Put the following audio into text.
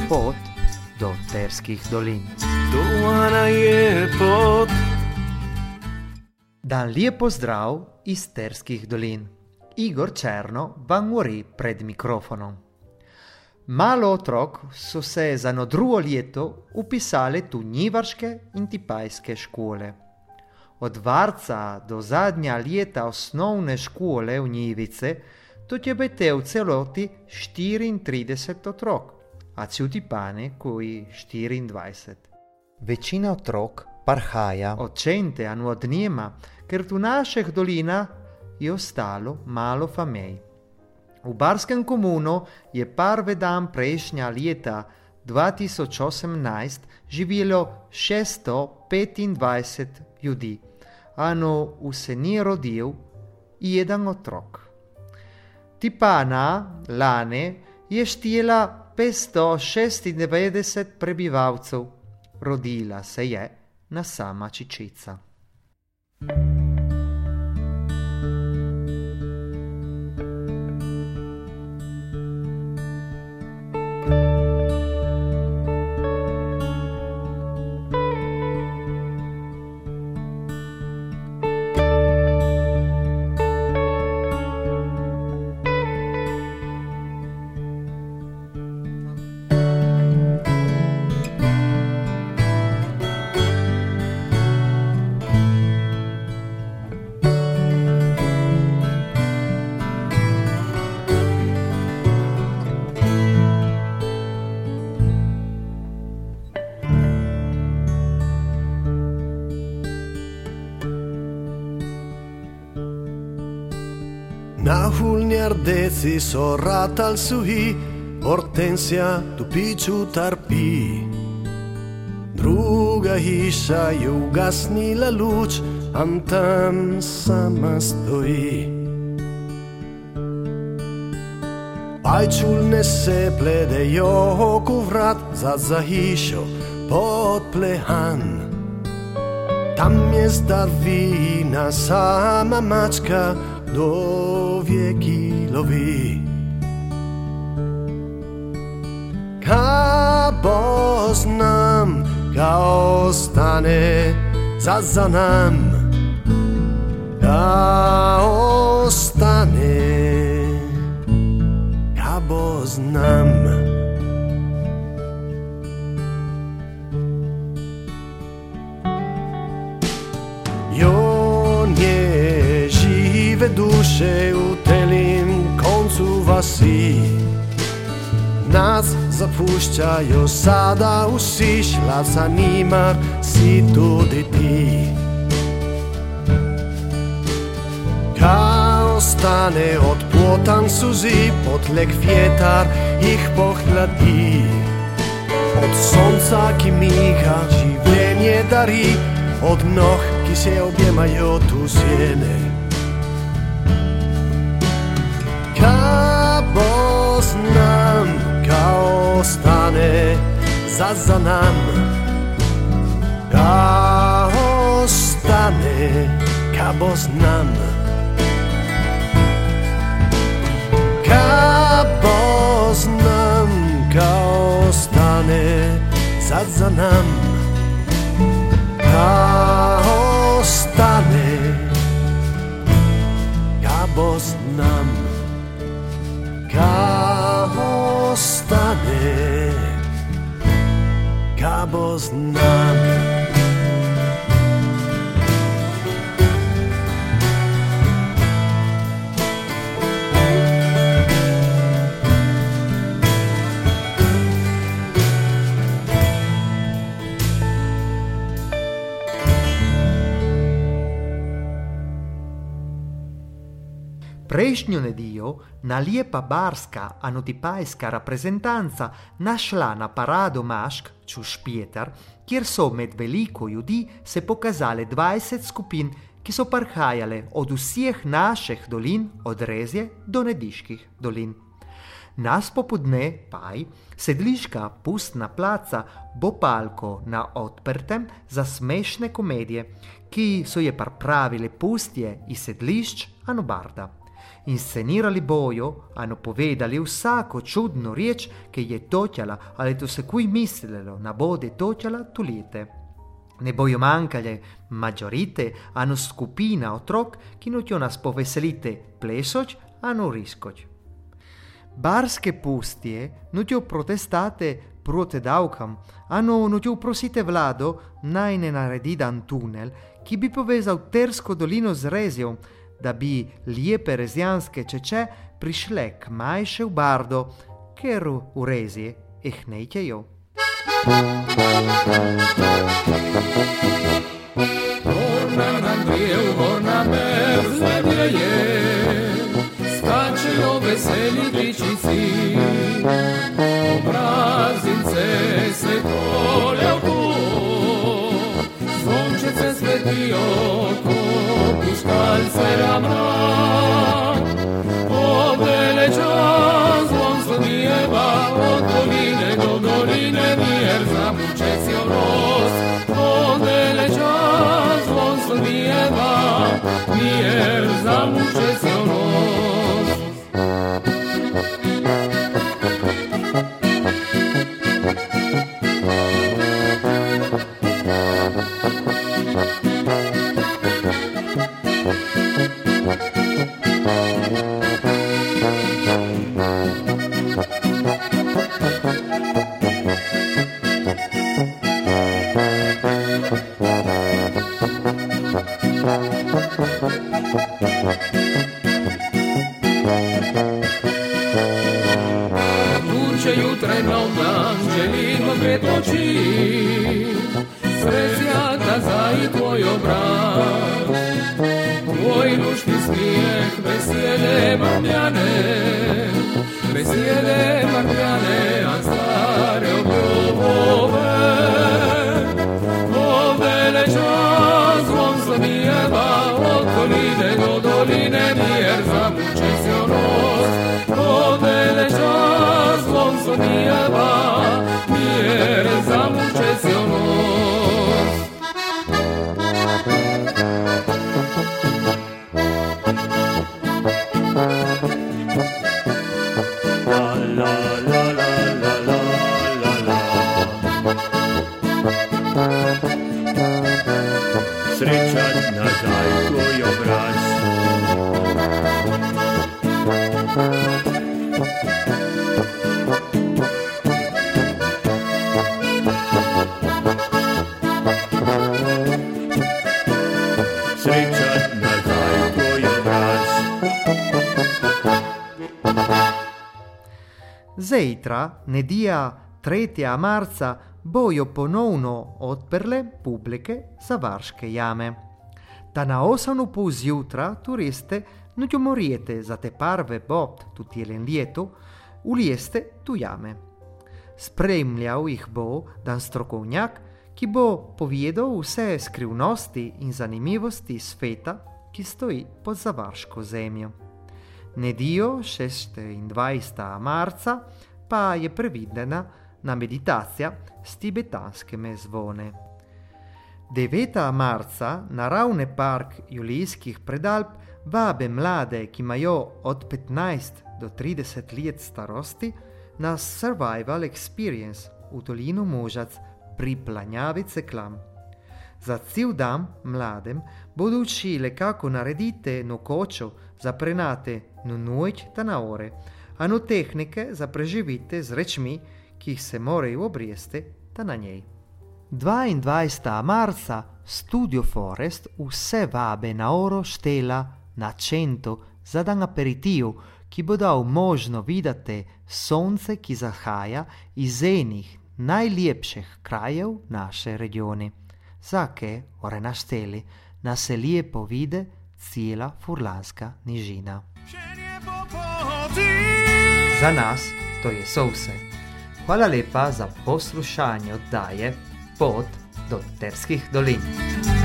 pot do Terskih dolin. Dolana je pot. Dan lijep pozdrav iz Terskih dolin. Igor Černo vam govori pred mikrofonom. Malo otrok so se za drugo leto upisali tu njivarške in tipajske škole. Od varca do zadnja leta osnovne škole v Njivice to će biti v celoti 34 otrok, a Cutipane koji 24. Večina otrok parhaja od cente anu od njima, ker tu naših dolina je ostalo malo famej. V Barskem komunu je prvi dan prejšnja leta 2018 živelo 625 ljudi, ano se ni rodil jedan otrok. Tipana lane je štela 596 prebivalcev, rodila se je na sama čičica. Na hulnjardeci so ratal suhi, Hortensija tu piću tarpi. Druga hiša je ugasnila luč, an tam sama stoji. Pajčulne se pledejo oko vrat, za hišo podplehan. Tam je zdavina sama mačka, do wieki lowi. Ka poznam, ka ostane za nam. Ka ostane, ka poznam. Duše u telim koncu vasi, nas zapušćaju sada usi, šlavca nimar si tudi ti. Ka ostane odplotan suzi, potlek vjetar ih pohladi. Od sonca ki miga življenje dari, od noh ki se objemaju tu sjene. Ka poznam, ka ostane za nam. Ka ostane, ka poznam. Ka poznam, ka ostane za nam. Ka ostane, ka poznam. Ka ostane, ka poznam. Prejšnjo nedeljo na lijepa barska anotipajska reprezentanca našla na parado mašk čuš Pietar, kjer so med veliko ljudi se pokazale 20 skupin, ki so parhajale od vseh naših dolin, od Rezje do Nediških dolin. Nas popodne paj sedliška pustna placa bo palko na odprtem za smešne komedije, ki so je pripravile pustje iz sedlišč Anobarda. Inscenirali boju, ano povedali vsako čudno riječ, ki je točala, ali to se kuj mislilo, na bode točala tulite. Ne bojo manjkale mađorite, ano skupina otrok, ki nutjo nas poveselite plesoć, ano riskoć. Barske pustije nutjo protestate proti davkam, ano nutjo prosite vlado naj ne naredi dan tunel, ki bi povezal Tersko dolino z Rezijom, da bi lijepe rezijanske čeče prišle k majše v Bardo, ker v Rezije ih nejtejo. Gorna Andrijev, gorna Merzljeje, skačejo veseli dičici, obrazince se koljav tu, zvončice svetijo, ko puškalce ramrak, obdeleča zvon slonijeva, od doline do doline, mir zamučec jo roz, obdeleča zvon slonijeva, mir zamučec jo roz. Duce jutre novna angelino gvetoči, srećjaka za i tvoj obraz, tvoj lušni smijeh, besjede marmjane, a stare obljubove. Ovdeleća zvon slonijeva, od doline do doline, mir zamuče se nos. Ovdeleća zvon slonijeva, mir zamuče se nos. Srećan nazaj tvoj obraz. Srećan nazaj tvoj obraz. Zejtra, nedija 3. marca, bojo ponovno odprle publike Zavarške jame. Ta na 8:30 zjutra turiste nutjo morijete za te prve bot tu tjelen ljetu, ulijeste tu jame. Spremljal jih bo dan strokovnjak, ki bo povedal vse skrivnosti in zanimivosti sveta, ki stoji pod Zavarško zemljo. Nedijo 26. marca pa je previdena na meditacija s tibetanskimi zvone. 9. marca naravni park Julijskih predalp vabe mlade, ki imajo od 15 do 30 let starosti, na survival experience v dolino Možac pri planjavi Ceklam. Za cel dan mladem bodo učili, kako narediti nokočo za prenate na noč ta na ore, a no tehnike za preživite z rečmi, ki jih se morajo obrijesti ta na njej. 22. marca Studio Forest vse vabe na oro štela na 100 za dan aperitiv, ki bo dal možno videti sonce, ki zahaja iz enih najlepših krajev naše regioni. Zake ore našteli nas se lijepo vide cijela Furlanska nižina. Za nas to je vse. Hvala lepa za poslušanje oddaje Pot do Terskih dolin.